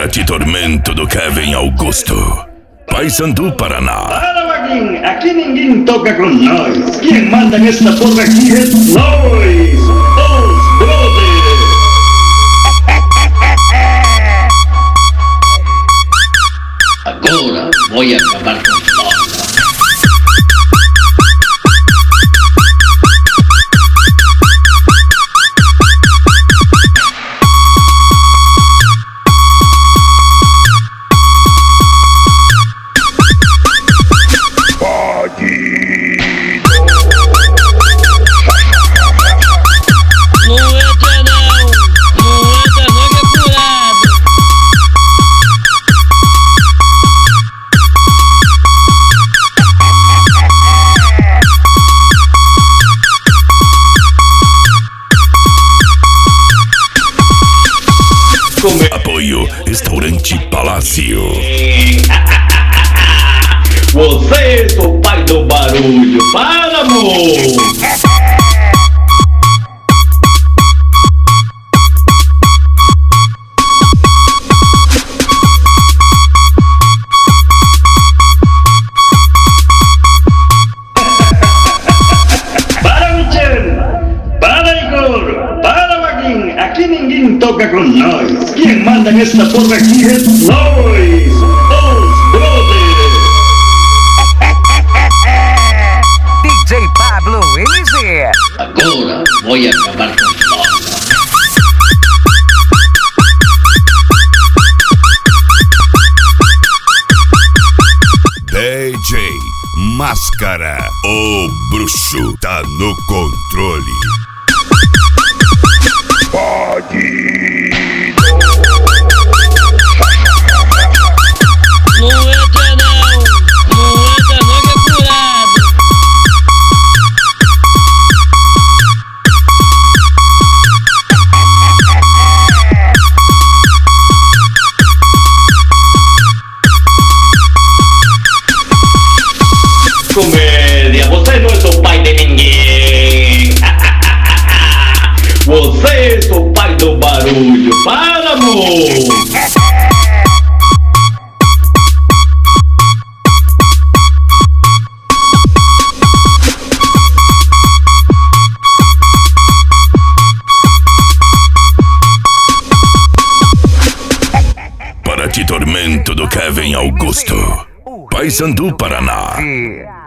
Para te tormento do Kevin Augusto, Paysandu, Paraná. Para, Vaguinho, aqui ninguém toca com nós. Quem manda nessa porra aqui é nós, os brothers. Agora vou acabar com nós. Apoio Restaurante Palácio. Você é o pai do barulho, para, amor! Para, Michel! Para, Igor! Para, Vaguinho! Aqui ninguém toca com nós. Quem manda nessa porra aqui é nós, os brothers. DJ Pablo MZ. Agora vou acabar com nós. DJ Máscara, o bruxo tá no controle. Comédia, você não é o pai de ninguém. Você é o pai do barulho, para, amor. Para te tormento do Kevin Augusto, Paysandu, Paraná.